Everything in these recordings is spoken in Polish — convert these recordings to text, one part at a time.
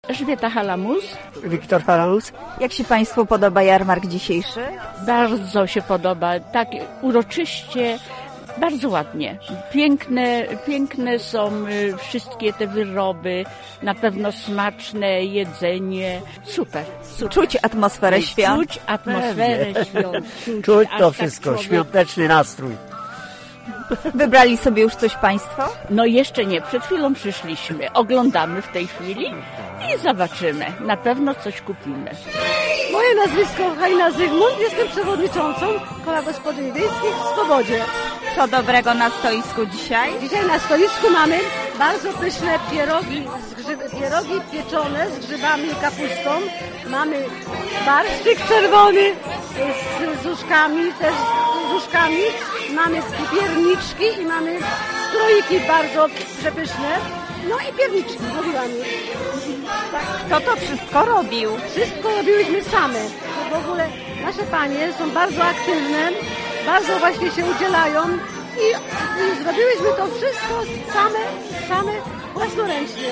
Elżbieta Halamus. Wiktor Halamus. Jak się Państwu podoba jarmark dzisiejszy? Bardzo się podoba. Tak uroczyście, bardzo ładnie. Piękne są wszystkie te wyroby, na pewno smaczne jedzenie. Super. Czuć atmosferę świąt. Czuć atmosferę świąt. Czuć to tak wszystko, świąteczny nastrój. Wybrali sobie już coś Państwo? No jeszcze nie, przed chwilą przyszliśmy. Oglądamy w tej chwili i zobaczymy. Na pewno coś kupimy. Moje nazwisko Hajna Zygmunt, jestem przewodniczącą Koła Gospodyń Wiejskich w Swobodzie. Co dobrego na stoisku dzisiaj? Dzisiaj na stoisku mamy bardzo pyszne pierogi pieczone z grzybami i kapustą. Mamy barszczyk czerwony z uszkami, też z uszkami. Mamy pierniczki i mamy stroiki bardzo przepyszne. No i pierniczki, mówiłam już. Kto to wszystko robił? Wszystko robiłyśmy same. Bo w ogóle nasze panie są bardzo aktywne, bardzo właśnie się udzielają i zrobiłyśmy to wszystko same własnoręcznie.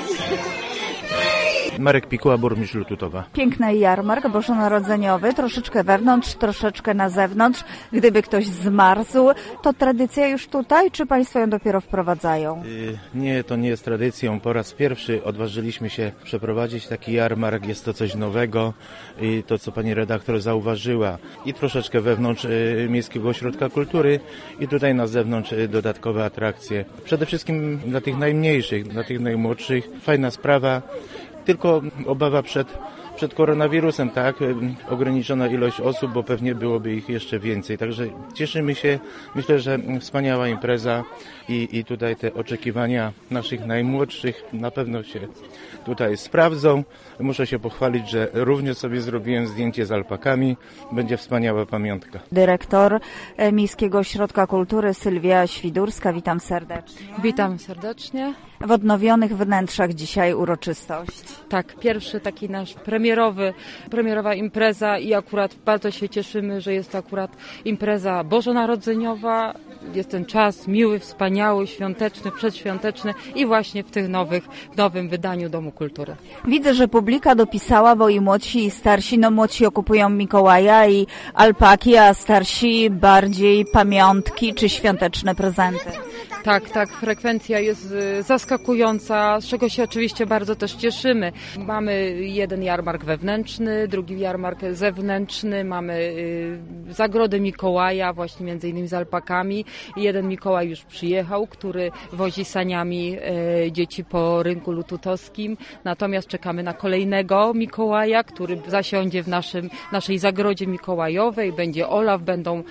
Marek Pikuła, burmistrz Lututowa. Piękny jarmark bożonarodzeniowy, troszeczkę wewnątrz, troszeczkę na zewnątrz. Gdyby ktoś zmarzł, to tradycja już tutaj, czy Państwo ją dopiero wprowadzają? Nie, to nie jest tradycją. Po raz pierwszy odważyliśmy się przeprowadzić taki jarmark. Jest to coś nowego i to, co pani redaktor zauważyła. I troszeczkę wewnątrz Miejskiego Ośrodka Kultury i tutaj na zewnątrz dodatkowe atrakcje. Przede wszystkim dla tych najmniejszych, dla tych najmłodszych. Fajna sprawa. Tylko obawa przed koronawirusem, tak? Ograniczona ilość osób, bo pewnie byłoby ich jeszcze więcej. Także cieszymy się. Myślę, że wspaniała impreza i tutaj te oczekiwania naszych najmłodszych na pewno się tutaj sprawdzą. Muszę się pochwalić, że również sobie zrobiłem zdjęcie z alpakami. Będzie wspaniała pamiątka. Dyrektor Miejskiego Ośrodka Kultury Sylwia Świdurska, witam serdecznie. Witam serdecznie. W odnowionych wnętrzach dzisiaj uroczystość. Tak, pierwszy taki nasz premierowa impreza i akurat bardzo się cieszymy, że jest to akurat impreza bożonarodzeniowa. Jest ten czas miły, wspaniały, świąteczny, przedświąteczny i właśnie w nowym wydaniu Domu Kultury. Widzę, że publika dopisała, bo i młodsi i starsi, młodsi okupują Mikołaja i alpaki, a starsi bardziej pamiątki czy świąteczne prezenty. Tak, frekwencja jest zaskakująca, z czego się oczywiście bardzo też cieszymy. Mamy jeden jarmark wewnętrzny, drugi jarmark zewnętrzny, mamy zagrodę Mikołaja, właśnie między innymi z alpakami. Jeden Mikołaj już przyjechał, który wozi saniami dzieci po rynku lututowskim. Natomiast czekamy na kolejnego Mikołaja, który zasiądzie w naszej zagrodzie mikołajowej. Będzie Olaf,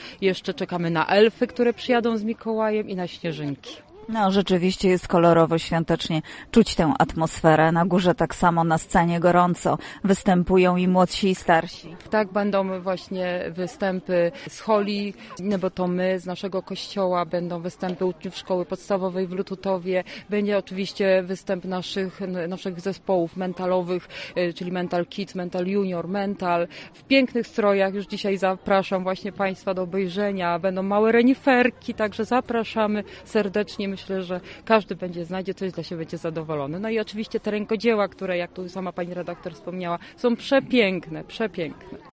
czekamy na elfy, które przyjadą z Mikołajem i na śnieżynki. No, rzeczywiście jest kolorowo, świątecznie. Czuć tę atmosferę. Na górze tak samo, na scenie gorąco występują i młodsi i starsi. Tak, będą właśnie występy z holi, bo to my z naszego kościoła, będą występy uczniów szkoły podstawowej w Lututowie, będzie oczywiście występ naszych zespołów mentalowych, czyli Mental Kids, Mental Junior, Mental. W pięknych strojach już dzisiaj zapraszam właśnie Państwa do obejrzenia. Będą małe reniferki, także zapraszamy serdecznie. Myślę, że każdy znajdzie coś dla siebie, będzie zadowolony. No i oczywiście te rękodzieła, które, jak tu sama pani redaktor wspomniała, są przepiękne.